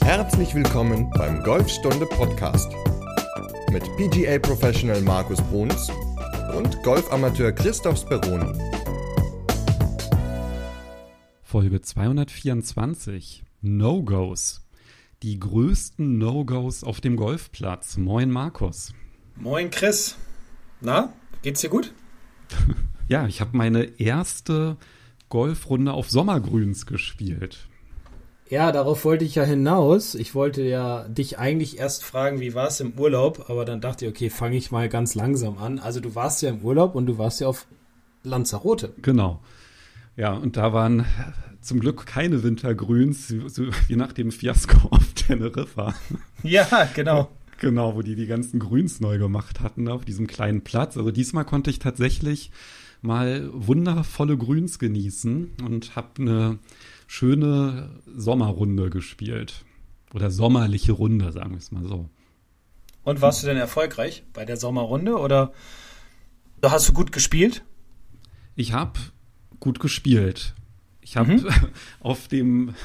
Herzlich willkommen beim Golfstunde Podcast mit PGA Professional Markus Bruns und Golfamateur Christoph Speroni. Folge 224. No-Gos. Die größten No-Gos auf dem Golfplatz. Moin Markus. Moin Chris. Na, geht's dir gut? Ja, ich habe meine erste Golfrunde auf Sommergrüns gespielt. Ja, darauf wollte ich ja hinaus. Ich wollte ja dich eigentlich erst fragen, wie war es im Urlaub, aber dann dachte ich, okay, fange ich mal ganz langsam an. Also du warst ja im Urlaub und du warst ja auf Lanzarote. Genau. Ja, und da waren zum Glück keine Wintergrüns, so wie nach dem Fiasko auf Teneriffa. Ja, genau. Genau, wo die ganzen Grüns neu gemacht hatten auf diesem kleinen Platz. Also diesmal konnte ich tatsächlich mal wundervolle Grüns genießen und habe eine schöne Sommerrunde gespielt. Oder sommerliche Runde, sagen wir es mal so. Und warst du denn erfolgreich bei der Sommerrunde oder hast du gut gespielt? Ich habe gut gespielt. Ich habe auf dem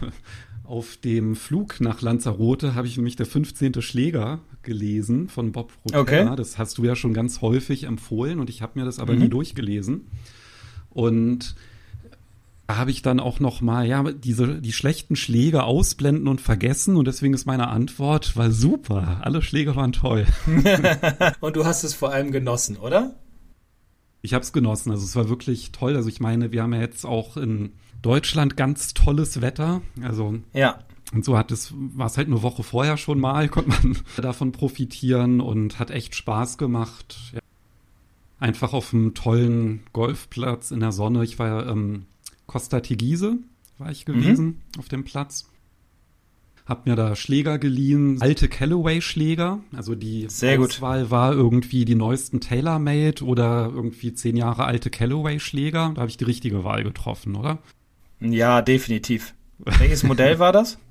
Flug nach Lanzarote habe ich nämlich der 15. Schläger gelesen von Bob Rotella. Okay. Das hast du ja schon ganz häufig empfohlen und ich habe mir das aber nie durchgelesen. Und da habe ich dann auch noch mal die schlechten Schläge ausblenden und vergessen und deswegen ist meine Antwort, war super. Alle Schläge waren toll. Und du hast es vor allem genossen, oder? Ich habe es genossen. Also es war wirklich toll. Also ich meine, wir haben ja jetzt auch in Deutschland ganz tolles Wetter. Also ja. Und so war es halt eine Woche vorher schon mal, konnte man davon profitieren und hat echt Spaß gemacht. Ja. Einfach auf einem tollen Golfplatz in der Sonne. Ich war ja Costa Teguise war ich gewesen auf dem Platz. Hab mir da Schläger geliehen, alte Callaway-Schläger. Also die Auswahl war irgendwie die neuesten TaylorMade oder irgendwie 10 Jahre alte Callaway-Schläger. Da habe ich die richtige Wahl getroffen, oder? Ja, definitiv. Welches Modell war das?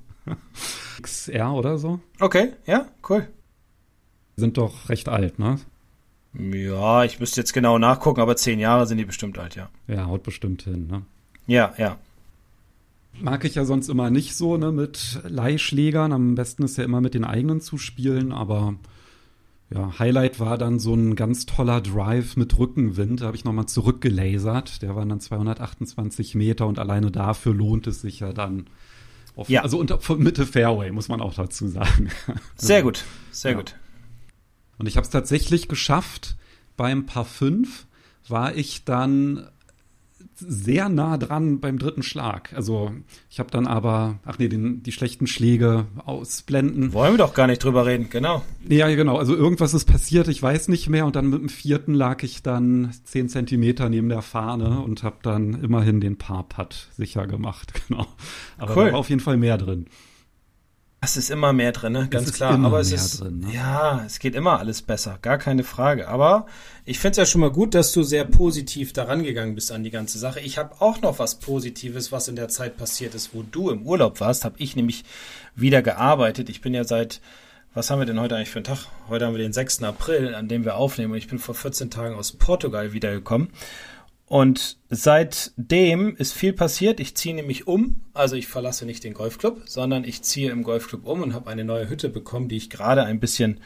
XR oder so. Okay, ja, cool. Die sind doch recht alt, ne? Ja, ich müsste jetzt genau nachgucken, aber 10 Jahre sind die bestimmt alt, ja. Ja, haut bestimmt hin, ne? Ja, ja. Mag ich ja sonst immer nicht so, ne, mit Leihschlägern. Am besten ist ja immer mit den eigenen zu spielen, aber ja, Highlight war dann so ein ganz toller Drive mit Rückenwind. Da habe ich nochmal zurückgelasert. Der waren dann 228 Meter und alleine dafür lohnt es sich ja dann. Also Mitte Fairway, muss man auch dazu sagen. Sehr gut, sehr gut. Und ich habe es tatsächlich geschafft, beim Par 5 war ich dann sehr nah dran beim dritten Schlag. Also ich habe dann aber, die schlechten Schläge ausblenden. Wollen wir doch gar nicht drüber reden, genau. Ja, genau. Also irgendwas ist passiert, ich weiß nicht mehr. Und dann mit dem 4. lag ich dann 10 Zentimeter neben der Fahne und habe dann immerhin den Par-Putt sicher gemacht. Genau. Aber cool. Da war auf jeden Fall mehr drin. Es ist immer mehr drin, ne? Ganz klar. Aber es ist drin, ne? Ja, es geht immer alles besser, gar keine Frage. Aber ich finde es ja schon mal gut, dass du sehr positiv daran gegangen bist an die ganze Sache. Ich habe auch noch was Positives, was in der Zeit passiert ist, wo du im Urlaub warst, habe ich nämlich wieder gearbeitet. Ich bin ja was haben wir denn heute eigentlich für einen Tag? Heute haben wir den 6. April, an dem wir aufnehmen. Und ich bin vor 14 Tagen aus Portugal wiedergekommen. Und seitdem ist viel passiert. Ich ziehe nämlich um. Also ich verlasse nicht den Golfclub, sondern ich ziehe im Golfclub um und habe eine neue Hütte bekommen, die ich gerade ein bisschen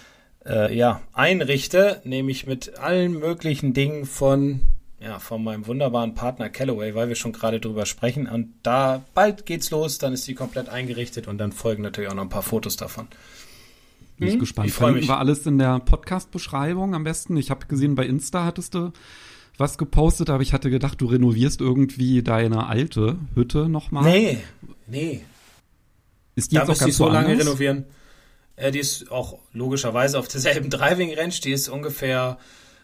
einrichte. Nämlich mit allen möglichen Dingen von meinem wunderbaren Partner Callaway, weil wir schon gerade drüber sprechen. Und da bald geht's los, dann ist die komplett eingerichtet und dann folgen natürlich auch noch ein paar Fotos davon. Bin ich gespannt. Ich freue mich. War alles in der Podcast-Beschreibung am besten. Ich habe gesehen, bei Insta hattest du was gepostet, aber ich hatte gedacht, du renovierst irgendwie deine alte Hütte nochmal. Nee. Ist die jetzt auch ganz so lange anders? renovieren. Die ist auch logischerweise auf derselben Driving Range. Die ist ungefähr,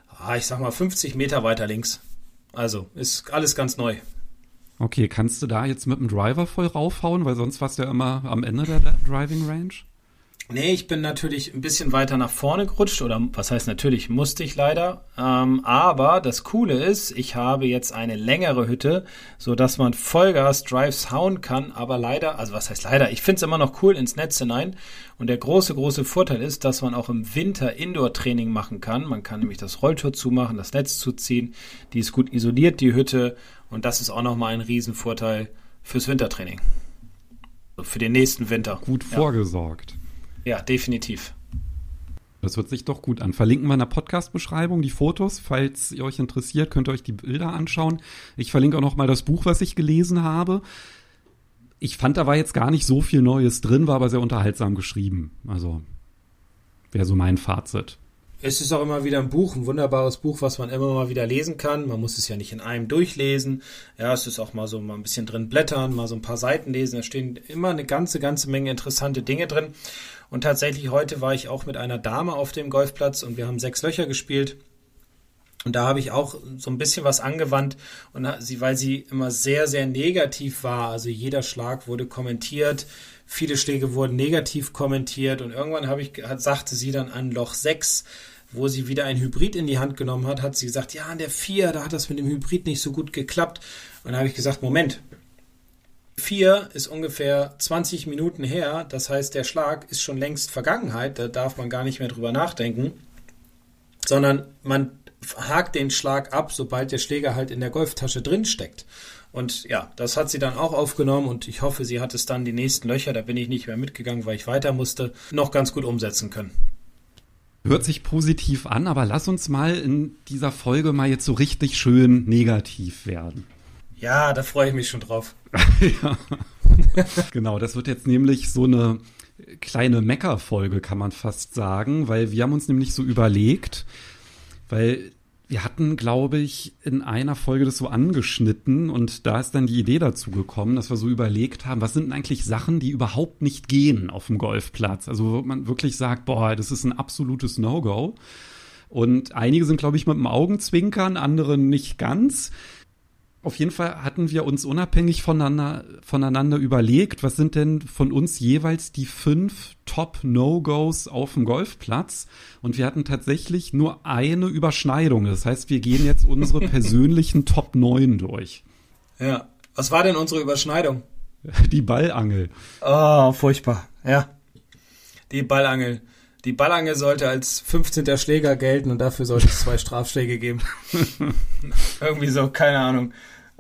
50 Meter weiter links. Also ist alles ganz neu. Okay, kannst du da jetzt mit dem Driver voll raufhauen? Weil sonst warst du ja immer am Ende der Driving Range. Nee, ich bin natürlich ein bisschen weiter nach vorne gerutscht, oder was heißt natürlich, musste ich leider. Aber das Coole ist, ich habe jetzt eine längere Hütte, sodass man Vollgas Drives hauen kann, aber leider, also was heißt leider, ich finde es immer noch cool ins Netz hinein. Und der große Vorteil ist, dass man auch im Winter Indoor-Training machen kann. Man kann nämlich das Rolltor zumachen, das Netz zuziehen, die ist gut isoliert, die Hütte. Und das ist auch nochmal ein Riesenvorteil fürs Wintertraining. für den nächsten Winter. Gut vorgesorgt. Ja, definitiv. Das hört sich doch gut an. Verlinken wir in der Podcast-Beschreibung die Fotos. Falls ihr euch interessiert, könnt ihr euch die Bilder anschauen. Ich verlinke auch noch mal das Buch, was ich gelesen habe. Ich fand, da war jetzt gar nicht so viel Neues drin, war aber sehr unterhaltsam geschrieben. Also wäre so mein Fazit. Es ist auch immer wieder ein wunderbares Buch, was man immer mal wieder lesen kann. Man muss es ja nicht in einem durchlesen. Ja, es ist auch mal ein bisschen drin blättern, mal so ein paar Seiten lesen. Da stehen immer eine ganze Menge interessante Dinge drin. Und tatsächlich heute war ich auch mit einer Dame auf dem Golfplatz und wir haben 6 Löcher gespielt. Und da habe ich auch so ein bisschen was angewandt, und weil sie immer sehr, sehr negativ war. Also jeder Schlag wurde kommentiert, viele Schläge wurden negativ kommentiert, und irgendwann sagte sie dann an Loch 6, wo sie wieder ein Hybrid in die Hand genommen hat sie gesagt, ja, an der 4, da hat das mit dem Hybrid nicht so gut geklappt. Und da habe ich gesagt, Moment, 4 ist ungefähr 20 Minuten her, das heißt, der Schlag ist schon längst Vergangenheit, da darf man gar nicht mehr drüber nachdenken, sondern man hakt den Schlag ab, sobald der Schläger halt in der Golftasche drin steckt. Und ja, das hat sie dann auch aufgenommen, und ich hoffe, sie hat es dann die nächsten Löcher, da bin ich nicht mehr mitgegangen, weil ich weiter musste, noch ganz gut umsetzen können. Hört sich positiv an, aber lass uns mal in dieser Folge mal jetzt so richtig schön negativ werden. Ja, da freue ich mich schon drauf. Ja. Genau, das wird jetzt nämlich so eine kleine Mecker-Folge, kann man fast sagen, weil wir haben uns nämlich so überlegt, weil wir hatten, glaube ich, in einer Folge das so angeschnitten, und da ist dann die Idee dazu gekommen, dass wir so überlegt haben, was sind denn eigentlich Sachen, die überhaupt nicht gehen auf dem Golfplatz? Also wo man wirklich sagt, boah, das ist ein absolutes No-Go. Und einige sind, glaube ich, mit dem Augenzwinkern, andere nicht ganz. Auf jeden Fall hatten wir uns unabhängig voneinander überlegt, was sind denn von uns jeweils die 5 Top-No-Gos auf dem Golfplatz? Und wir hatten tatsächlich nur eine Überschneidung. Das heißt, wir gehen jetzt unsere persönlichen Top 9 durch. Ja, was war denn unsere Überschneidung? Die Ballangel. Oh, furchtbar, ja. Die Ballangel. Die Ballangel sollte als 15. Schläger gelten, und dafür sollte es 2 Strafschläge geben. Irgendwie so, keine Ahnung.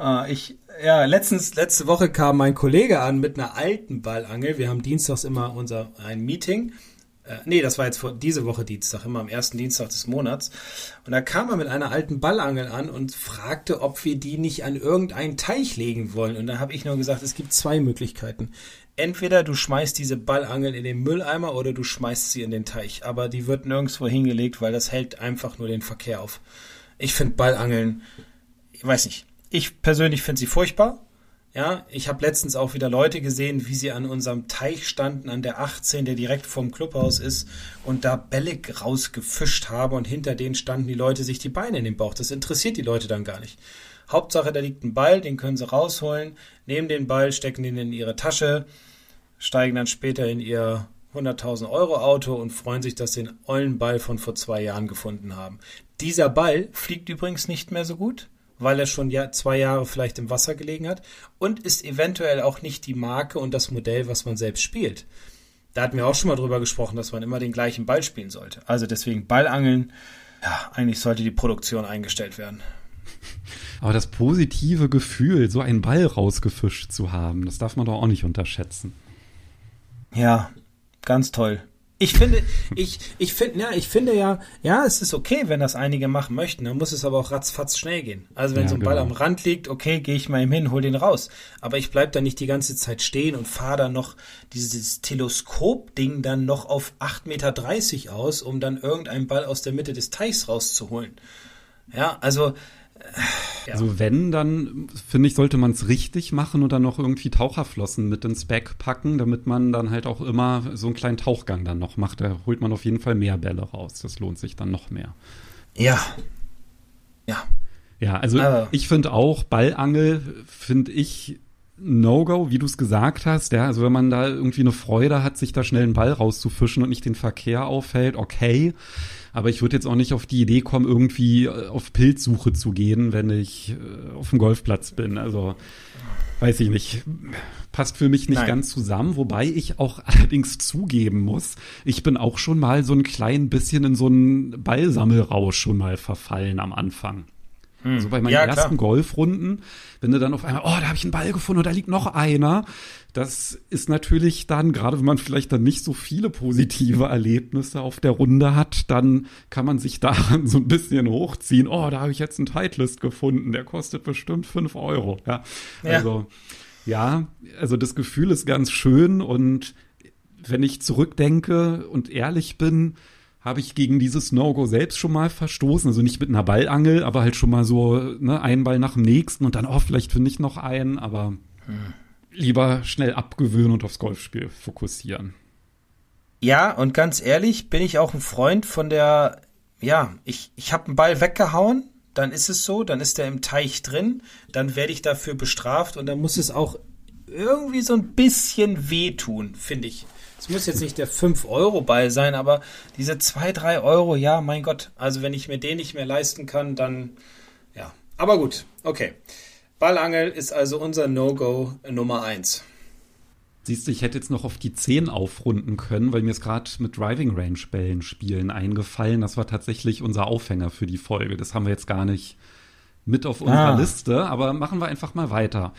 Letzte Woche kam mein Kollege an mit einer alten Ballangel. Wir haben dienstags immer ein Meeting. Das war jetzt diese Woche Dienstag, immer am ersten Dienstag des Monats. Und da kam er mit einer alten Ballangel an und fragte, ob wir die nicht an irgendeinen Teich legen wollen. Und da habe ich nur gesagt, es gibt 2 Möglichkeiten. Entweder du schmeißt diese Ballangel in den Mülleimer oder du schmeißt sie in den Teich. Aber die wird nirgendwo hingelegt, weil das hält einfach nur den Verkehr auf. Ich finde Ballangeln, ich weiß nicht, ich persönlich finde sie furchtbar. Ja, ich habe letztens auch wieder Leute gesehen, wie sie an unserem Teich standen, an der 18, der direkt vorm Clubhaus ist, und da Bälle rausgefischt haben, und hinter denen standen die Leute sich die Beine in den Bauch. Das interessiert die Leute dann gar nicht. Hauptsache, da liegt ein Ball, den können sie rausholen, nehmen den Ball, stecken den in ihre Tasche, steigen dann später in ihr 100.000 Euro Auto und freuen sich, dass sie den ollen Ball von vor 2 Jahren gefunden haben. Dieser Ball fliegt übrigens nicht mehr so gut, weil er schon 2 Jahre vielleicht im Wasser gelegen hat, und ist eventuell auch nicht die Marke und das Modell, was man selbst spielt. Da hatten wir auch schon mal drüber gesprochen, dass man immer den gleichen Ball spielen sollte. Also deswegen Ballangeln, ja, eigentlich sollte die Produktion eingestellt werden. Aber das positive Gefühl, so einen Ball rausgefischt zu haben, das darf man doch auch nicht unterschätzen. Ja, ganz toll. Ich finde ja, es ist okay, wenn das einige machen möchten, dann muss es aber auch ratzfatz schnell gehen. Also wenn so ein Ball am Rand liegt, okay, gehe ich mal eben hin, hol den raus. Aber ich bleib da nicht die ganze Zeit stehen und fahre dann noch dieses Teleskop-Ding dann noch auf 8,30 Meter aus, um dann irgendeinen Ball aus der Mitte des Teichs rauszuholen. Ja, also Also wenn, dann finde ich, sollte man es richtig machen und dann noch irgendwie Taucherflossen mit ins Bag packen, damit man dann halt auch immer so einen kleinen Tauchgang dann noch macht. Da holt man auf jeden Fall mehr Bälle raus. Das lohnt sich dann noch mehr. Ja. Ja, also ich finde auch, Ballangel finde ich No-Go, wie du es gesagt hast. Ja, also wenn man da irgendwie eine Freude hat, sich da schnell einen Ball rauszufischen und nicht den Verkehr auffällt, okay. Aber ich würde jetzt auch nicht auf die Idee kommen, irgendwie auf Pilzsuche zu gehen, wenn ich auf dem Golfplatz bin. Also, weiß ich nicht. Passt für mich nicht ganz zusammen. Wobei ich auch allerdings zugeben muss, ich bin auch schon mal so ein klein bisschen in so einen Ballsammelrausch schon mal verfallen am Anfang. Also bei meinen ersten Golfrunden, wenn du dann auf einmal, da habe ich einen Ball gefunden und da liegt noch einer. Das ist natürlich dann, gerade wenn man vielleicht dann nicht so viele positive Erlebnisse auf der Runde hat, dann kann man sich daran so ein bisschen hochziehen. Da habe ich jetzt einen Titleist gefunden, der kostet bestimmt 5 €. Also das Gefühl ist ganz schön und wenn ich zurückdenke und ehrlich bin, habe ich gegen dieses No-Go selbst schon mal verstoßen. Also nicht mit einer Ballangel, aber halt schon mal so einen Ball nach dem nächsten und dann, vielleicht finde ich noch einen, aber lieber schnell abgewöhnen und aufs Golfspiel fokussieren. Ja, und ganz ehrlich, bin ich auch ein Freund von der, ich habe einen Ball weggehauen, dann ist es so, dann ist der im Teich drin, dann werde ich dafür bestraft und dann muss es auch irgendwie so ein bisschen wehtun, finde ich. Es muss jetzt nicht der 5-Euro-Ball sein, aber diese 2, 3 Euro, ja, mein Gott. Also wenn ich mir den nicht mehr leisten kann, dann, ja. Aber gut, okay. Ballangel ist also unser No-Go Nummer 1. Siehst du, ich hätte jetzt noch auf die 10 aufrunden können, weil mir ist gerade mit Driving Range Bällen spielen eingefallen. Das war tatsächlich unser Aufhänger für die Folge. Das haben wir jetzt gar nicht mit auf unserer Liste, aber machen wir einfach mal weiter.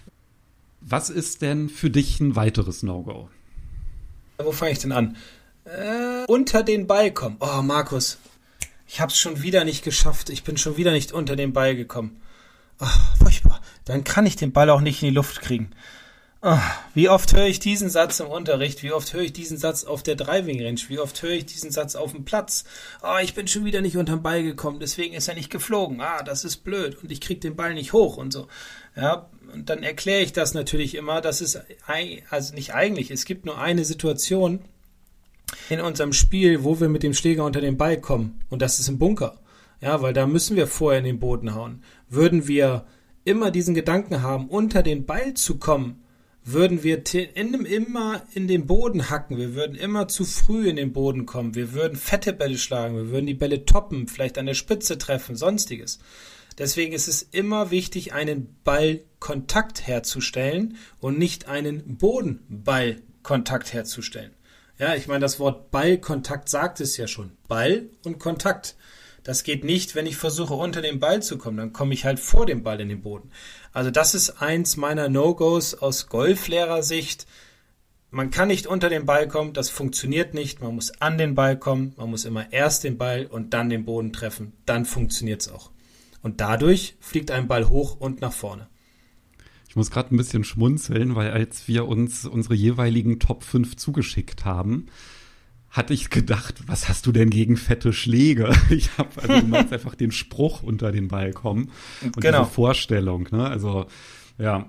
Was ist denn für dich ein weiteres No-Go? Wo fange ich denn an? Unter den Ball kommen. Oh, Markus, ich habe es schon wieder nicht geschafft. Ich bin schon wieder nicht unter den Ball gekommen. Oh, furchtbar. Dann kann ich den Ball auch nicht in die Luft kriegen. Oh, wie oft höre ich diesen Satz im Unterricht? Wie oft höre ich diesen Satz auf der Driving Range? Wie oft höre ich diesen Satz auf dem Platz? Ich bin schon wieder nicht unter den Ball gekommen, deswegen ist er nicht geflogen. Das ist blöd und ich kriege den Ball nicht hoch und so. Ja, und dann erkläre ich das natürlich immer, dass es, also nicht eigentlich, es gibt nur eine Situation in unserem Spiel, wo wir mit dem Schläger unter den Ball kommen und das ist im Bunker. Ja, weil da müssen wir vorher in den Boden hauen. Würden wir immer diesen Gedanken haben, unter den Ball zu kommen, würden wir immer in den Boden hacken, wir würden immer zu früh in den Boden kommen, wir würden fette Bälle schlagen, wir würden die Bälle toppen, vielleicht an der Spitze treffen, sonstiges. Deswegen ist es immer wichtig, einen Ballkontakt herzustellen und nicht einen Bodenballkontakt herzustellen. Ja, ich meine, das Wort Ballkontakt sagt es ja schon. Ball und Kontakt. Das geht nicht, wenn ich versuche, unter den Ball zu kommen. Dann komme ich halt vor dem Ball in den Boden. Also das ist eins meiner No-Gos aus Golflehrersicht. Man kann nicht unter den Ball kommen, das funktioniert nicht. Man muss an den Ball kommen, man muss immer erst den Ball und dann den Boden treffen. Dann funktioniert es auch. Und dadurch fliegt ein Ball hoch und nach vorne. Ich muss gerade ein bisschen schmunzeln, weil als wir uns unsere jeweiligen Top 5 zugeschickt haben, hatte ich gedacht, was hast du denn gegen fette Schläge? Du meinst einfach den Spruch unter den Ball kommen und diese Vorstellung, ne? Also, ja,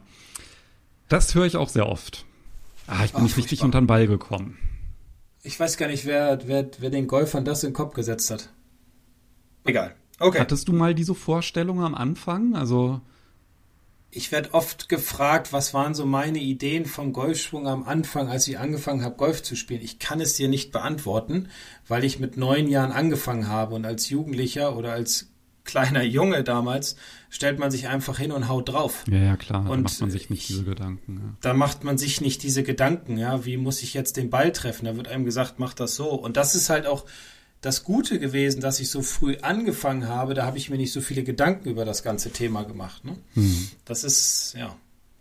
das höre ich auch sehr oft. Ich bin nicht richtig unter den Ball gekommen. Ich weiß gar nicht, wer den Golfern das in den Kopf gesetzt hat. Egal. Okay. Hattest du mal diese Vorstellung am Anfang? Also ich werde oft gefragt, was waren so meine Ideen vom Golfschwung am Anfang, als ich angefangen habe, Golf zu spielen. Ich kann es dir nicht beantworten, weil ich mit 9 Jahren angefangen habe und als Jugendlicher oder als kleiner Junge damals stellt man sich einfach hin und haut drauf. Ja, klar, da macht man sich nicht diese Gedanken. Ja. Da macht man sich nicht diese Gedanken, ja, wie muss ich jetzt den Ball treffen? Da wird einem gesagt, mach das so. Und das ist halt auch das Gute gewesen, dass ich so früh angefangen habe, da habe ich mir nicht so viele Gedanken über das ganze Thema gemacht. Ne? Das ist, ja.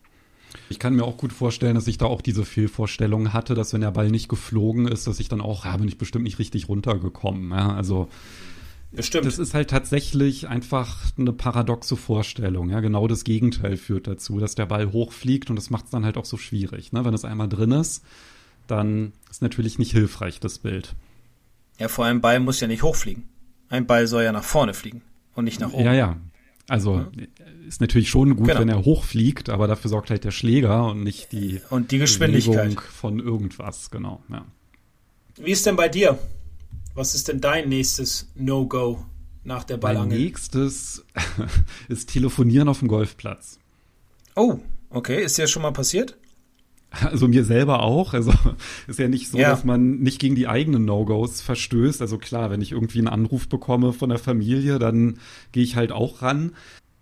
Ich kann mir auch gut vorstellen, dass ich da auch diese Fehlvorstellung hatte, dass wenn der Ball nicht geflogen ist, dass ich dann auch, bin ich bestimmt nicht richtig runtergekommen. Ja? Also bestimmt. Das ist halt tatsächlich einfach eine paradoxe Vorstellung. Ja? Genau das Gegenteil führt dazu, dass der Ball hochfliegt und das macht es dann halt auch so schwierig. Ne? Wenn es einmal drin ist, dann ist natürlich nicht hilfreich, das Bild. Ja, vor allem Ball muss ja nicht hochfliegen. Ein Ball soll ja nach vorne fliegen und nicht nach oben. Ja. Also ist natürlich schon gut, wenn er hochfliegt, aber dafür sorgt halt der Schläger und nicht die Geschwindigkeit Bewegung von irgendwas, genau. Ja. Wie ist denn bei dir? Was ist denn dein nächstes No-Go nach der Ballangel? Mein nächstes ist Telefonieren auf dem Golfplatz. Oh, okay. Ist dir das schon mal passiert? Also mir selber auch. Also ist ja nicht so, dass man nicht gegen die eigenen No-Gos verstößt. Also klar, wenn ich irgendwie einen Anruf bekomme von der Familie, dann gehe ich halt auch ran.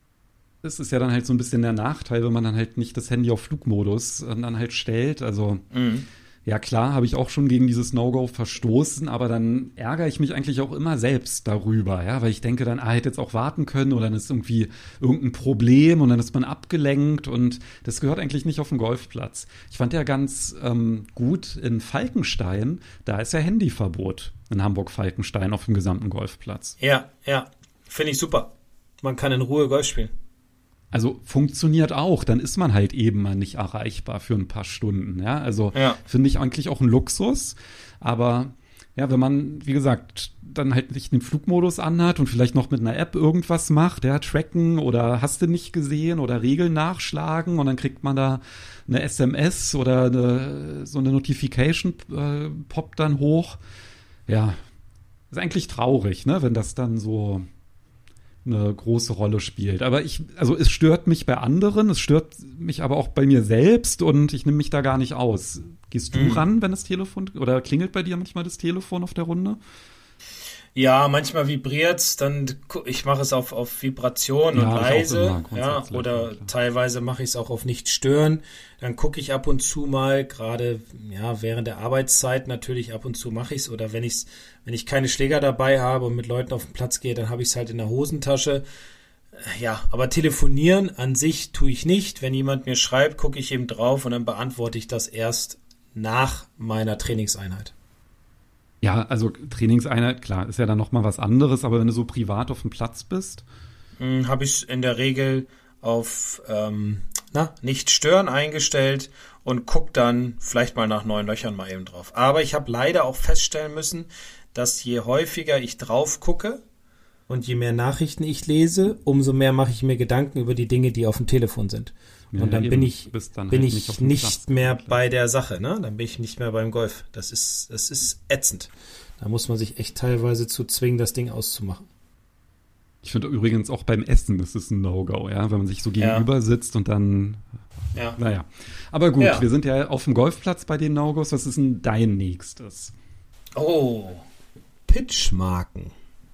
Das ist ja dann halt so ein bisschen der Nachteil, wenn man dann halt nicht das Handy auf Flugmodus dann halt stellt. Also Ja klar, habe ich auch schon gegen dieses No-Go verstoßen, aber dann ärgere ich mich eigentlich auch immer selbst darüber, ja, weil ich denke dann, hätte jetzt auch warten können oder dann ist irgendwie irgendein Problem und dann ist man abgelenkt und das gehört eigentlich nicht auf den Golfplatz. Ich fand ja ganz gut in Falkenstein, da ist ja Handyverbot in Hamburg-Falkenstein auf dem gesamten Golfplatz. Ja, finde ich super. Man kann in Ruhe Golf spielen. Also funktioniert auch, dann ist man halt eben mal nicht erreichbar für ein paar Stunden, ja. Also finde ich eigentlich auch ein Luxus, aber ja, wenn man, wie gesagt, dann halt nicht den Flugmodus anhat und vielleicht noch mit einer App irgendwas macht, ja, tracken oder hast du nicht gesehen oder Regeln nachschlagen und dann kriegt man da eine SMS oder so eine Notification poppt dann hoch. Ja, ist eigentlich traurig, ne, wenn das dann so eine große Rolle spielt. Aber es stört mich bei anderen, es stört mich aber auch bei mir selbst und ich nehme mich da gar nicht aus. Gehst du ran, wenn das Telefon, oder klingelt bei dir manchmal das Telefon auf der Runde? Ja, manchmal vibriert's, dann ich mache es auf Vibration und leise, oder teilweise mache ich es auch auf nicht stören. Dann gucke ich ab und zu mal, gerade während der Arbeitszeit natürlich ab und zu mache ich es, oder wenn ich keine Schläger dabei habe und mit Leuten auf den Platz gehe, dann habe ich es halt in der Hosentasche. Ja, aber telefonieren an sich tue ich nicht. Wenn jemand mir schreibt, gucke ich eben drauf und dann beantworte ich das erst nach meiner Trainingseinheit. Ja, also Trainingseinheit, klar, ist ja dann nochmal was anderes, aber wenn du so privat auf dem Platz bist? Habe ich in der Regel auf nicht stören eingestellt und guck dann vielleicht mal nach 9 Löchern mal eben drauf. Aber ich habe leider auch feststellen müssen, dass je häufiger ich drauf gucke und je mehr Nachrichten ich lese, umso mehr mache ich mir Gedanken über die Dinge, die auf dem Telefon sind. Und dann bin ich nicht mehr bei der Sache, ne? Dann bin ich nicht mehr beim Golf. Das ist ätzend. Da muss man sich echt teilweise zu zwingen, das Ding auszumachen. Ich finde übrigens auch beim Essen, das ist ein No-Go, ja, wenn man sich so gegenüber sitzt und dann, naja. Aber gut, wir sind ja auf dem Golfplatz bei den No-Gos. Was ist denn dein nächstes? Oh, Pitchmarken.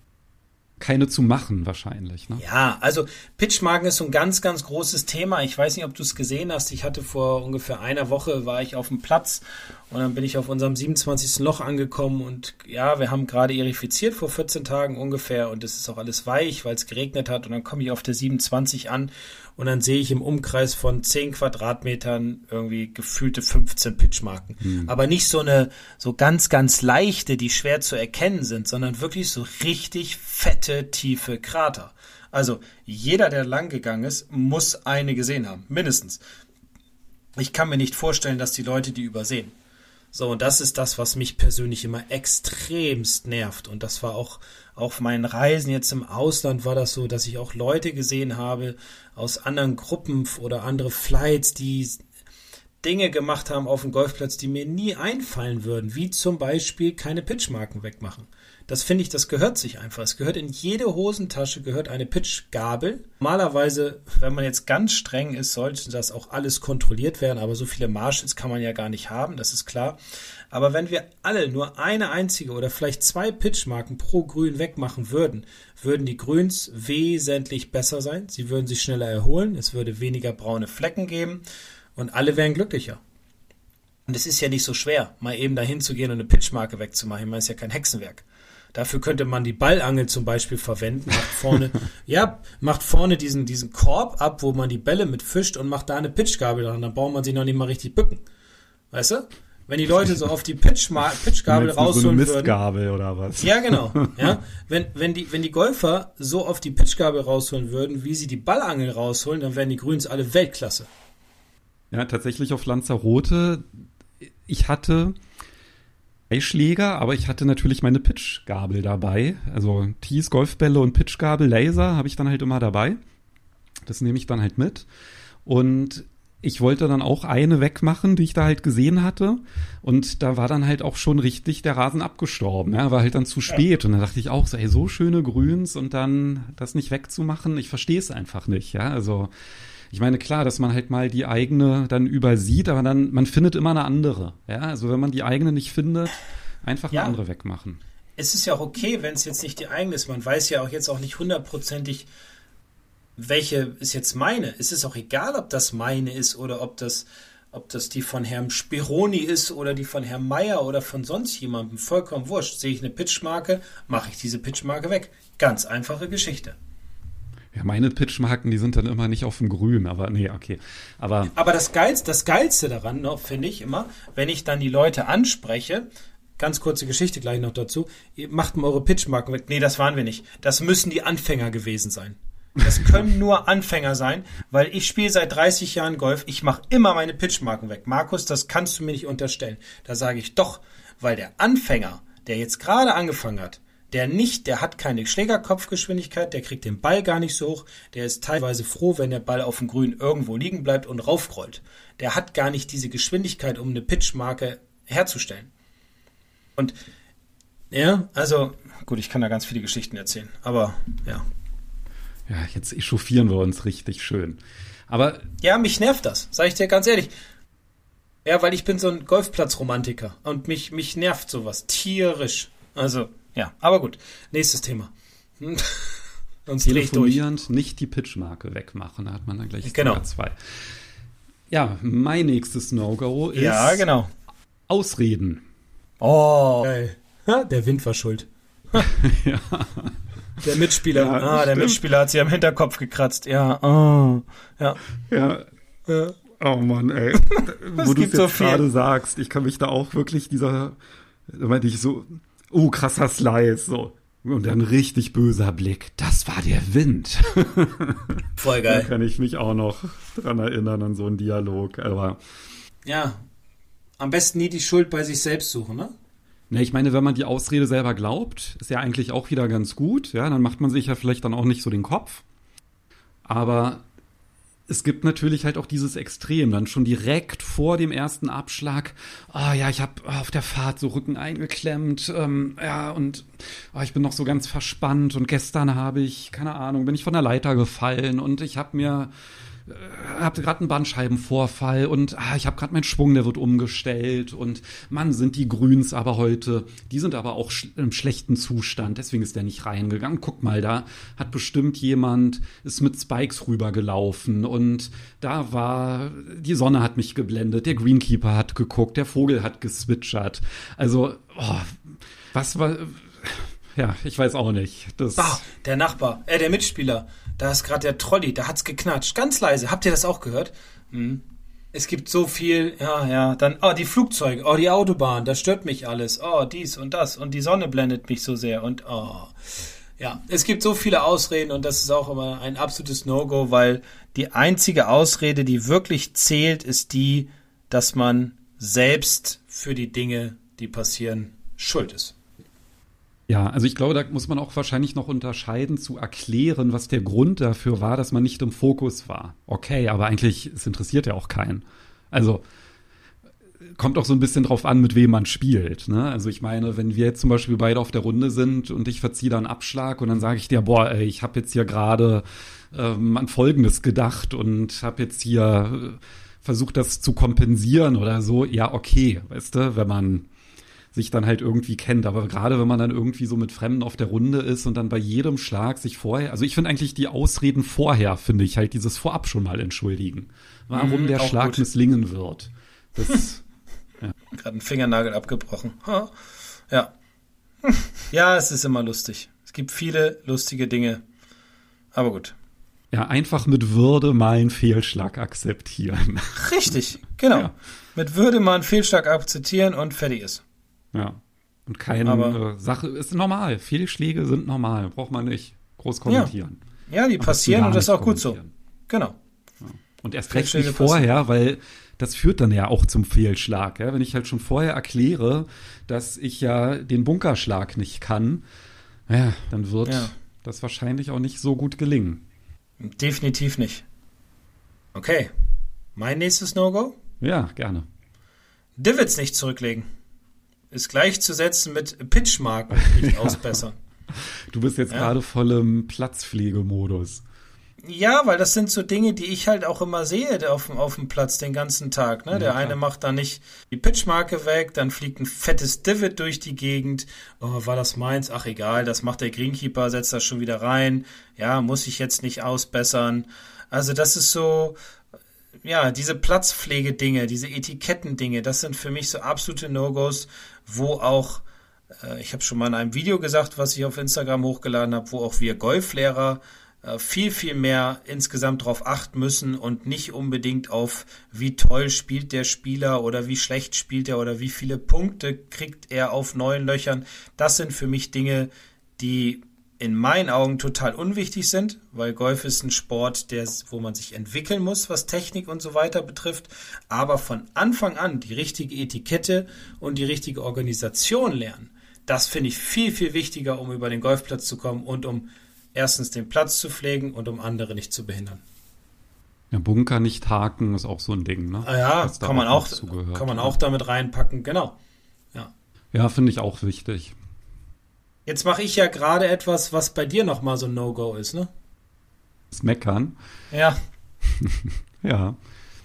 Keine zu machen wahrscheinlich, ne? Ja, also Pitchmarken ist so ein ganz, ganz großes Thema. Ich weiß nicht, ob du es gesehen hast. Ich hatte vor ungefähr einer Woche, war ich auf dem Platz und dann bin ich auf unserem 27. Loch angekommen und ja, wir haben gerade erifiziert vor 14 Tagen ungefähr und es ist auch alles weich, weil es geregnet hat und dann komme ich auf der 27 an und dann sehe ich im Umkreis von 10 Quadratmetern irgendwie gefühlte 15 Pitchmarken. Aber nicht so ganz, ganz leichte, die schwer zu erkennen sind, sondern wirklich so richtig fette, tiefe Krater. Also jeder, der lang gegangen ist, muss eine gesehen haben, mindestens. Ich kann mir nicht vorstellen, dass die Leute die übersehen. So, und das ist das, was mich persönlich immer extremst nervt. Und das war auch auf meinen Reisen jetzt im Ausland war das so, dass ich auch Leute gesehen habe aus anderen Gruppen oder andere Flights, die Dinge gemacht haben auf dem Golfplatz, die mir nie einfallen würden, wie zum Beispiel keine Pitchmarken wegmachen. Das finde ich, das gehört sich einfach. Es gehört in jede Hosentasche, gehört eine Pitchgabel. Normalerweise, wenn man jetzt ganz streng ist, sollte das auch alles kontrolliert werden, aber so viele Marshalls kann man ja gar nicht haben, das ist klar. Aber wenn wir alle nur eine einzige oder vielleicht 2 Pitchmarken pro Grün wegmachen würden, würden die Grüns wesentlich besser sein. Sie würden sich schneller erholen, es würde weniger braune Flecken geben und alle wären glücklicher. Und es ist ja nicht so schwer, mal eben dahin zu gehen und eine Pitchmarke wegzumachen. Man ist ja kein Hexenwerk. Dafür könnte man die Ballangel zum Beispiel verwenden. Macht vorne diesen Korb ab, wo man die Bälle mit fischt und macht da eine Pitchgabel dran. Dann braucht man sie noch nicht mal richtig bücken. Weißt du? Wenn die Leute so auf die Pitchgabel rausholen so eine Mistgabel würden. Oder was? Ja, genau. Ja, wenn die Golfer so auf die Pitchgabel rausholen würden, wie sie die Ballangel rausholen, dann wären die Grüns alle Weltklasse. Ja, tatsächlich auf Lanzarote. Ich hatte Schläger, aber ich hatte natürlich meine Pitchgabel dabei. Also Tees, Golfbälle und Pitchgabel, Laser habe ich dann halt immer dabei. Das nehme ich dann halt mit. Und ich wollte dann auch eine wegmachen, die ich da halt gesehen hatte. Und da war dann halt auch schon richtig der Rasen abgestorben. Ja, war halt dann zu spät. Und dann dachte ich auch so, so schöne Grüns und dann das nicht wegzumachen. Ich verstehe es einfach nicht. Ja, also ich meine, klar, dass man halt mal die eigene dann übersieht, aber dann, man findet immer eine andere. Ja, also wenn man die eigene nicht findet, einfach eine andere wegmachen. Es ist ja auch okay, wenn es jetzt nicht die eigene ist. Man weiß ja auch jetzt auch nicht hundertprozentig, welche ist jetzt meine. Es ist auch egal, ob das meine ist oder ob das Ob das die von Herrn Spironi ist oder die von Herrn Meier oder von sonst jemandem, vollkommen wurscht. Sehe ich eine Pitchmarke, mache ich diese Pitchmarke weg. Ganz einfache Geschichte. Ja, meine Pitchmarken, die sind dann immer nicht auf dem Grün, aber nee, okay. Aber das Geilste daran noch, finde ich immer, wenn ich dann die Leute anspreche, ganz kurze Geschichte gleich noch dazu, ihr macht mal eure Pitchmarken weg. Nee, das waren wir nicht. Das müssen die Anfänger gewesen sein. Das können nur Anfänger sein, weil ich spiele seit 30 Jahren Golf. Ich mache immer meine Pitchmarken weg. Markus, das kannst du mir nicht unterstellen. Da sage ich doch, weil der Anfänger, der jetzt gerade angefangen hat, der hat keine Schlägerkopfgeschwindigkeit, der kriegt den Ball gar nicht so hoch, der ist teilweise froh, wenn der Ball auf dem Grün irgendwo liegen bleibt und raufrollt. Der hat gar nicht diese Geschwindigkeit, um eine Pitchmarke herzustellen. Und ja, also gut, ich kann da ganz viele Geschichten erzählen, aber ja. Ja, jetzt echauffieren wir uns richtig schön. Aber ja, mich nervt das, sage ich dir ganz ehrlich. Ja, weil ich bin so ein Golfplatzromantiker und mich nervt sowas tierisch. Also, ja, aber gut. Nächstes Thema. Sonst drehe ich durch. Nicht die Pitchmarke wegmachen, da hat man dann gleich genau. 2. Ja, mein nächstes No-Go ist ja, genau. Ausreden. Oh, geil. Ja, der Wind war schuld. Ja. Der Mitspieler, der Mitspieler hat sich am Hinterkopf gekratzt. Ja, oh, ja. Ja. Oh Mann, ey. Wo du es jetzt gerade sagst, ich kann mich da auch wirklich da meinte ich so, krasser Slice, so. Und dann richtig böser Blick. Das war der Wind. Voll geil. Da kann ich mich auch noch dran erinnern an so einen Dialog, aber. Ja. Am besten nie die Schuld bei sich selbst suchen, ne? Ne, ich meine, wenn man die Ausrede selber glaubt, ist ja eigentlich auch wieder ganz gut. Ja, dann macht man sich ja vielleicht dann auch nicht so den Kopf. Aber es gibt natürlich halt auch dieses Extrem, dann schon direkt vor dem ersten Abschlag. Ich habe auf der Fahrt so Rücken eingeklemmt. Und ich bin noch so ganz verspannt. Und gestern bin ich von der Leiter gefallen und ich habe gerade einen Bandscheibenvorfall und ich habe gerade meinen Schwung, der wird umgestellt und Mann, sind die Grüns aber heute, die sind aber auch im schlechten Zustand, deswegen ist der nicht reingegangen. Guck mal, da hat bestimmt jemand, ist mit Spikes rübergelaufen und die Sonne hat mich geblendet, der Greenkeeper hat geguckt, der Vogel hat geswitchert. Also, was war... Ja, ich weiß auch nicht. Der Nachbar, der Mitspieler, da ist gerade der Trolley, da hat's geknatscht, ganz leise. Habt ihr das auch gehört? Es gibt so viel, dann, die Flugzeuge, die Autobahn, das stört mich alles. Dies und das und die Sonne blendet mich so sehr und es gibt so viele Ausreden und das ist auch immer ein absolutes No-Go, weil die einzige Ausrede, die wirklich zählt, ist die, dass man selbst für die Dinge, die passieren, schuld ist. Ja, also ich glaube, da muss man auch wahrscheinlich noch unterscheiden, zu erklären, was der Grund dafür war, dass man nicht im Fokus war. Okay, aber eigentlich, es interessiert ja auch keinen. Also kommt auch so ein bisschen drauf an, mit wem man spielt, ne? Also ich meine, wenn wir jetzt zum Beispiel beide auf der Runde sind und ich verziehe da einen Abschlag und dann sage ich dir, ich habe jetzt hier gerade an Folgendes gedacht und habe jetzt hier versucht, das zu kompensieren oder so. Ja, okay, weißt du, wenn man sich dann halt irgendwie kennt. Aber gerade wenn man dann irgendwie so mit Fremden auf der Runde ist und dann bei jedem Schlag sich vorher, also ich finde eigentlich die Ausreden vorher, finde ich halt dieses Vorab schon mal entschuldigen. Warum der Schlag misslingen wird. Das, Gerade einen Fingernagel abgebrochen. Ja. Ja, es ist immer lustig. Es gibt viele lustige Dinge. Aber gut. Ja, einfach mit Würde mal einen Fehlschlag akzeptieren. Richtig, genau. Ja. Mit Würde mal einen Fehlschlag akzeptieren und fertig ist. Ja, und keine Sache, ist normal. Fehlschläge sind normal, braucht man nicht groß kommentieren. Ja, die passieren und das ist auch gut so. Genau. Ja. Und erst recht nicht vorher, weil das führt dann ja auch zum Fehlschlag. Ja? Wenn ich halt schon vorher erkläre, dass ich ja den Bunkerschlag nicht kann, dann wird das wahrscheinlich auch nicht so gut gelingen. Definitiv nicht. Okay, mein nächstes No-Go? Ja, gerne. Divots nicht zurücklegen. Ist gleichzusetzen mit Pitchmarken nicht ausbessern. Du bist jetzt gerade voll im Platzpflegemodus. Ja, weil das sind so Dinge, die ich halt auch immer sehe auf dem Platz den ganzen Tag. Ne? Ja, der eine macht dann nicht die Pitchmarke weg, dann fliegt ein fettes Divot durch die Gegend. War das meins? Ach egal, das macht der Greenkeeper, setzt das schon wieder rein. Ja, muss ich jetzt nicht ausbessern. Also das ist so, diese Platzpflegedinge, diese Etikettendinge, das sind für mich so absolute No-Gos, wo auch, ich habe schon mal in einem Video gesagt, was ich auf Instagram hochgeladen habe, wo auch wir Golflehrer viel, viel mehr insgesamt drauf achten müssen und nicht unbedingt auf, wie toll spielt der Spieler oder wie schlecht spielt er oder wie viele Punkte kriegt er auf neuen Löchern. Das sind für mich Dinge, die in meinen Augen total unwichtig sind, weil Golf ist ein Sport, wo man sich entwickeln muss, was Technik und so weiter betrifft, aber von Anfang an die richtige Etikette und die richtige Organisation lernen. Das finde ich viel, viel wichtiger, um über den Golfplatz zu kommen und um erstens den Platz zu pflegen und um andere nicht zu behindern. Ja, Bunker nicht haken ist auch so ein Ding, ne? Ja, kann man auch damit reinpacken, genau. Ja, finde ich auch wichtig. Jetzt mache ich ja gerade etwas, was bei dir nochmal so ein No-Go ist, ne? Das Meckern. Ja. Ja.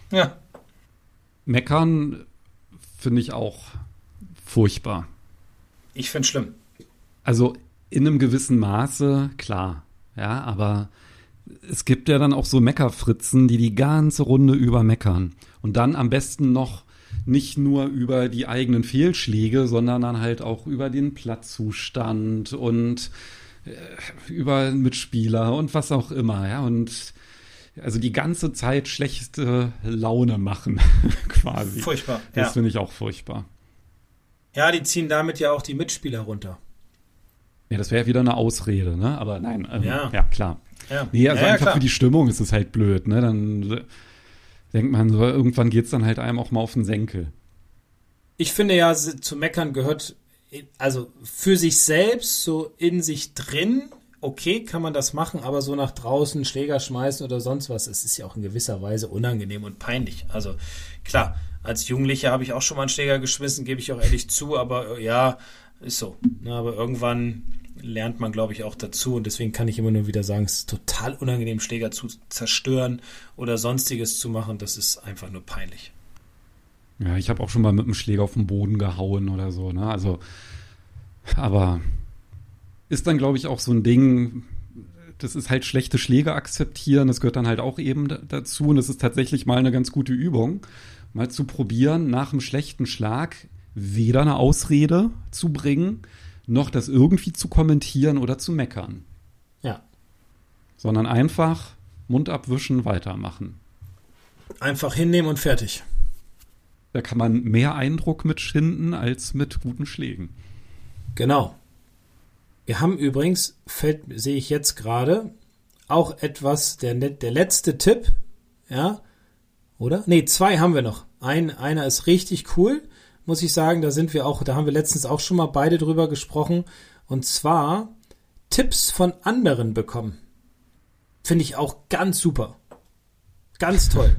Meckern finde ich auch furchtbar. Ich finde es schlimm. Also in einem gewissen Maße, klar, ja, aber es gibt ja dann auch so Meckerfritzen, die ganze Runde über meckern und dann am besten noch nicht nur über die eigenen Fehlschläge, sondern dann halt auch über den Platzzustand und über Mitspieler und was auch immer, ja, und also die ganze Zeit schlechte Laune machen, quasi. Furchtbar, Das finde ich auch furchtbar. Ja, die ziehen damit ja auch die Mitspieler runter. Ja, das wäre wieder eine Ausrede, ne? Aber nein, ja, klar. Ja. Nee, also einfach klar. für die Stimmung ist es halt blöd, ne? Dann denkt man so, irgendwann geht's dann halt einem auch mal auf den Senkel. Ich finde ja, zu meckern gehört, also für sich selbst, so in sich drin, okay, kann man das machen, aber so nach draußen Schläger schmeißen oder sonst was, es ist ja auch in gewisser Weise unangenehm und peinlich. Also klar, als Jugendlicher habe ich auch schon mal einen Schläger geschmissen, gebe ich auch ehrlich zu, aber ja, ist so. Aber irgendwann lernt man, glaube ich, auch dazu und deswegen kann ich immer nur wieder sagen, es ist total unangenehm, Schläger zu zerstören oder sonstiges zu machen, das ist einfach nur peinlich. Ja, ich habe auch schon mal mit dem Schläger auf den Boden gehauen oder so, ne? Also, aber ist dann, glaube ich, auch so ein Ding, das ist halt schlechte Schläge akzeptieren, das gehört dann halt auch eben dazu und es ist tatsächlich mal eine ganz gute Übung, mal zu probieren, nach einem schlechten Schlag weder eine Ausrede zu bringen, noch das irgendwie zu kommentieren oder zu meckern. Ja. Sondern einfach Mund abwischen, weitermachen. Einfach hinnehmen und fertig. Da kann man mehr Eindruck mit schinden als mit guten Schlägen. Genau. Wir haben übrigens, sehe ich jetzt gerade, auch etwas, der letzte Tipp, ja, oder? Nee, 2 haben wir noch. Einer ist richtig cool, muss ich sagen, da haben wir letztens auch schon mal beide drüber gesprochen, und zwar Tipps von anderen bekommen. Finde ich auch ganz super. Ganz toll.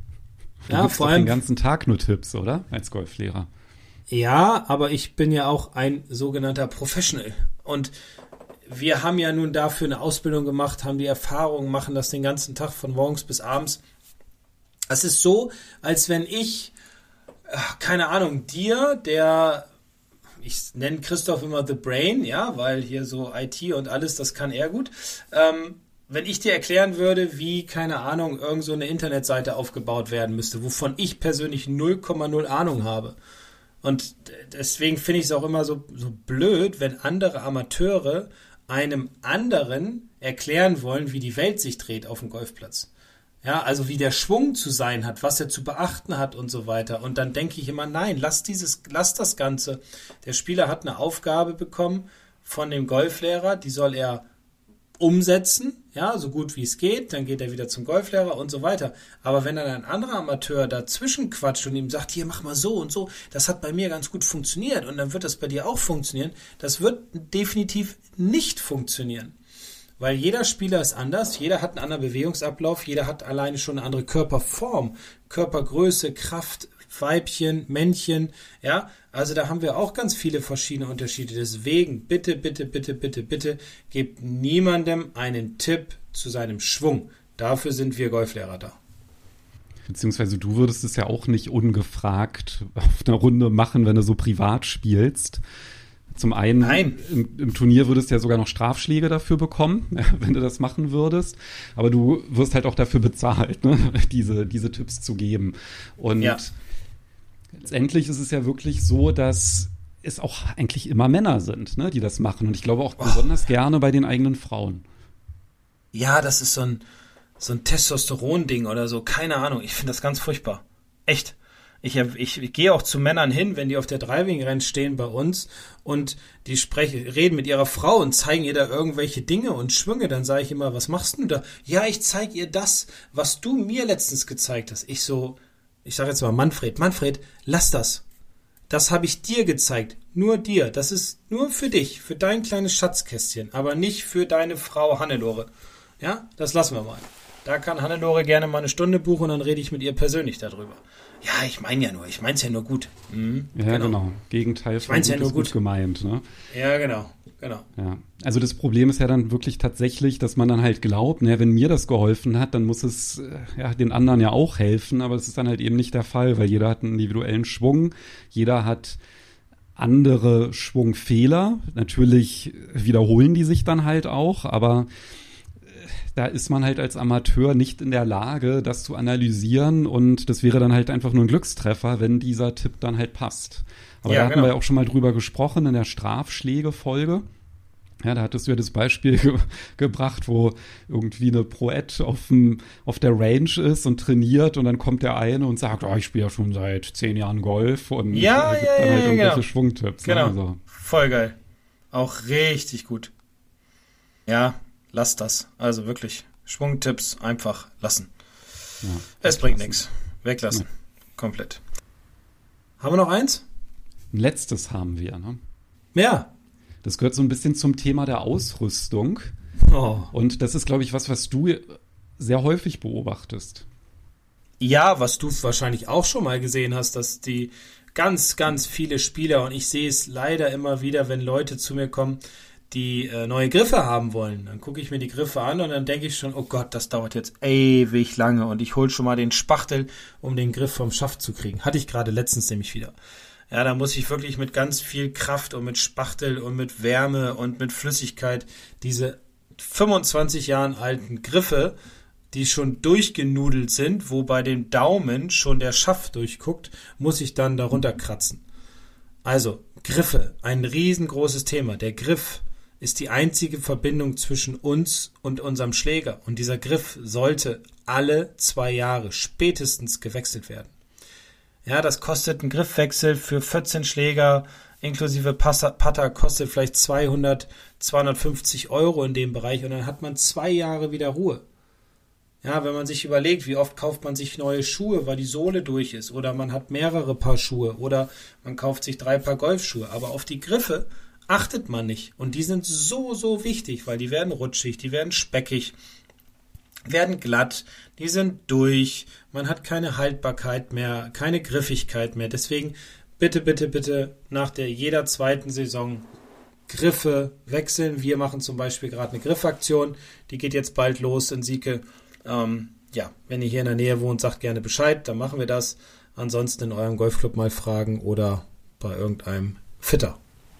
Ja, vor allem den ganzen Tag nur Tipps, oder? Als Golflehrer. Ja, aber ich bin ja auch ein sogenannter Professional. Und wir haben ja nun dafür eine Ausbildung gemacht, haben die Erfahrung, machen das den ganzen Tag von morgens bis abends. Es ist so, als wenn ich, keine Ahnung, ich nenne Christoph immer The Brain, ja, weil hier so IT und alles, das kann er gut. Wenn ich dir erklären würde, wie, keine Ahnung, irgend so eine Internetseite aufgebaut werden müsste, wovon ich persönlich 0,0 Ahnung habe. Und deswegen finde ich es auch immer so blöd, wenn andere Amateure einem anderen erklären wollen, wie die Welt sich dreht auf dem Golfplatz. Ja, also wie der Schwung zu sein hat, was er zu beachten hat und so weiter. Und dann denke ich immer, nein, lass das Ganze. Der Spieler hat eine Aufgabe bekommen von dem Golflehrer, die soll er umsetzen, ja, so gut wie es geht, dann geht er wieder zum Golflehrer und so weiter. Aber wenn dann ein anderer Amateur dazwischen quatscht und ihm sagt, hier, mach mal so und so, das hat bei mir ganz gut funktioniert und dann wird das bei dir auch funktionieren, das wird definitiv nicht funktionieren. Weil jeder Spieler ist anders, jeder hat einen anderen Bewegungsablauf, jeder hat alleine schon eine andere Körperform, Körpergröße, Kraft, Weibchen, Männchen, ja, also da haben wir auch ganz viele verschiedene Unterschiede. Deswegen bitte, bitte, bitte, bitte, bitte, gebt niemandem einen Tipp zu seinem Schwung. Dafür sind wir Golflehrer da. Beziehungsweise du würdest es ja auch nicht ungefragt auf einer Runde machen, wenn du so privat spielst. Zum einen, im Turnier würdest du ja sogar noch Strafschläge dafür bekommen, wenn du das machen würdest. Aber du wirst halt auch dafür bezahlt, ne? diese Tipps zu geben. Und letztendlich ist es ja wirklich so, dass es auch eigentlich immer Männer sind, ne, die das machen. Und ich glaube auch besonders gerne bei den eigenen Frauen. Ja, das ist so ein Testosteron-Ding oder so. Keine Ahnung. Ich finde das ganz furchtbar. Echt. Ich gehe auch zu Männern hin, wenn die auf der Driving Range stehen bei uns und die reden mit ihrer Frau und zeigen ihr da irgendwelche Dinge und Schwünge, dann sage ich immer, was machst du da? Ja, ich zeige ihr das, was du mir letztens gezeigt hast. Ich sage jetzt mal Manfred, lass das. Das habe ich dir gezeigt, nur dir. Das ist nur für dich, für dein kleines Schatzkästchen, aber nicht für deine Frau Hannelore. Ja, das lassen wir mal. Da kann Hannelore gerne mal eine Stunde buchen und dann rede ich mit ihr persönlich darüber. Ja, ich meine es ja nur gut. Ja, genau. Gegenteil von gut gemeint. Ne? Ja, genau. Ja. Also das Problem ist ja dann wirklich tatsächlich, dass man dann halt glaubt, wenn mir das geholfen hat, dann muss es den anderen ja auch helfen, aber das ist dann halt eben nicht der Fall, weil jeder hat einen individuellen Schwung, jeder hat andere Schwungfehler. Natürlich wiederholen die sich dann halt auch, aber da ist man halt als Amateur nicht in der Lage, das zu analysieren und das wäre dann halt einfach nur ein Glückstreffer, wenn dieser Tipp dann halt passt. Aber da hatten wir ja auch schon mal drüber gesprochen in der Strafschläge-Folge. Ja, da hattest du ja das Beispiel gebracht, wo irgendwie eine Proette auf der Range ist und trainiert und dann kommt der eine und sagt, ich spiele ja schon seit 10 Jahren Golf und gibt dann halt irgendwelche Schwungtipps. Genau, ne? Also. Voll geil. Auch richtig gut. Ja, lass das. Also wirklich, Schwungtipps einfach lassen. Ja, es bringt nichts. Weglassen. Ja. Komplett. Haben wir noch eins? Ein letztes haben wir, ne? Ja. Das gehört so ein bisschen zum Thema der Ausrüstung. Und das ist, glaube ich, was du sehr häufig beobachtest. Ja, was du wahrscheinlich auch schon mal gesehen hast, dass die ganz, ganz viele Spieler, und ich sehe es leider immer wieder, wenn Leute zu mir kommen, die neue Griffe haben wollen. Dann gucke ich mir die Griffe an und dann denke ich schon, oh Gott, das dauert jetzt ewig lange und ich hole schon mal den Spachtel, um den Griff vom Schaft zu kriegen. Hatte ich gerade letztens nämlich wieder. Ja, da muss ich wirklich mit ganz viel Kraft und mit Spachtel und mit Wärme und mit Flüssigkeit diese 25 Jahren alten Griffe, die schon durchgenudelt sind, wo bei dem Daumen schon der Schaft durchguckt, muss ich dann darunter kratzen. Also, Griffe, ein riesengroßes Thema. Der Griff ist die einzige Verbindung zwischen uns und unserem Schläger. Und dieser Griff sollte alle 2 Jahre spätestens gewechselt werden. Ja, das kostet ein Griffwechsel für 14 Schläger inklusive Putter kostet vielleicht 200, 250 Euro in dem Bereich und dann hat man 2 Jahre wieder Ruhe. Ja, wenn man sich überlegt, wie oft kauft man sich neue Schuhe, weil die Sohle durch ist oder man hat mehrere Paar Schuhe oder man kauft sich 3 Paar Golfschuhe, aber auf die Griffe achtet man nicht und die sind so, so wichtig, weil die werden rutschig, die werden speckig, werden glatt, die sind durch, man hat keine Haltbarkeit mehr, keine Griffigkeit mehr. Deswegen bitte, bitte, bitte nach jeder zweiten Saison Griffe wechseln. Wir machen zum Beispiel gerade eine Griffaktion, die geht jetzt bald los in Sieke. Wenn ihr hier in der Nähe wohnt, sagt gerne Bescheid, dann machen wir das. Ansonsten in eurem Golfclub mal fragen oder bei irgendeinem Fitter.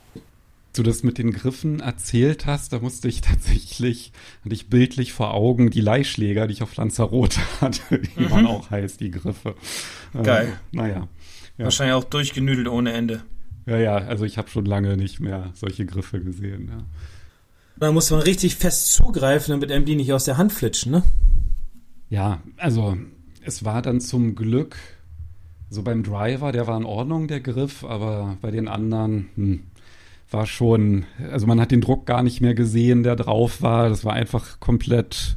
Du das mit den Griffen erzählt hast, da musste ich tatsächlich, hatte ich bildlich vor Augen die Leihschläger, die ich auf Lanzarote hatte. Die waren auch heiß, die Griffe. Geil. Naja. Ja. Wahrscheinlich auch durchgenüdelt ohne Ende. Ja, also ich habe schon lange nicht mehr solche Griffe gesehen. Ja. Da muss man richtig fest zugreifen, damit einem die nicht aus der Hand flitschen, ne? Ja, also es war dann zum Glück so beim Driver, der war in Ordnung, der Griff, aber bei den anderen war schon, also man hat den Druck gar nicht mehr gesehen, der drauf war. Das war einfach komplett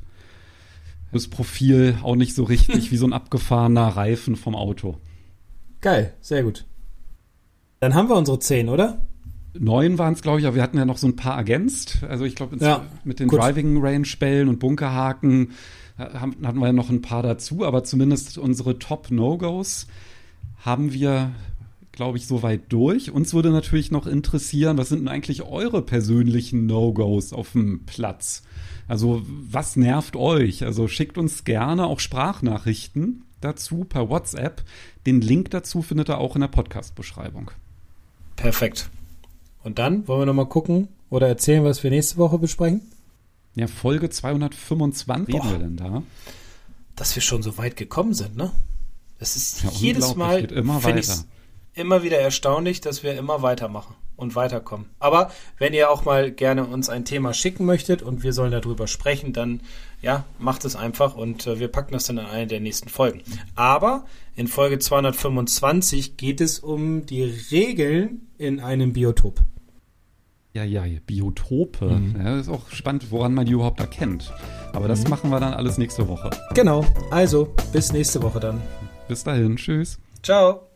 das Profil auch nicht so richtig wie so ein abgefahrener Reifen vom Auto. Geil, sehr gut. Dann haben wir unsere 10, oder? 9 waren es, glaube ich, aber wir hatten ja noch so ein paar ergänzt. Also ich glaube, mit den Driving-Range-Bällen und Bunkerhaken hatten wir ja noch ein paar dazu, aber zumindest unsere Top-No-Gos haben wir, glaube ich, soweit durch. Uns würde natürlich noch interessieren, was sind denn eigentlich eure persönlichen No-Gos auf dem Platz? Also was nervt euch? Also schickt uns gerne auch Sprachnachrichten dazu per WhatsApp. Den Link dazu findet ihr auch in der Podcast-Beschreibung. Perfekt. Und dann wollen wir nochmal gucken oder erzählen, was wir nächste Woche besprechen? Ja, Folge 225 reden wir denn da? Dass wir schon so weit gekommen sind, ne? Es ist ja, jedes Mal, finde ich immer wieder erstaunlich, dass wir immer weitermachen und weiterkommen. Aber wenn ihr auch mal gerne uns ein Thema schicken möchtet und wir sollen darüber sprechen, dann ja, macht es einfach und wir packen das dann in eine der nächsten Folgen. Aber in Folge 225 geht es um die Regeln in einem Biotop. Ja, Biotope. Mhm. Ja, ist auch spannend, woran man die überhaupt erkennt. Aber das machen wir dann alles nächste Woche. Genau, also bis nächste Woche dann. Bis dahin, tschüss. Ciao.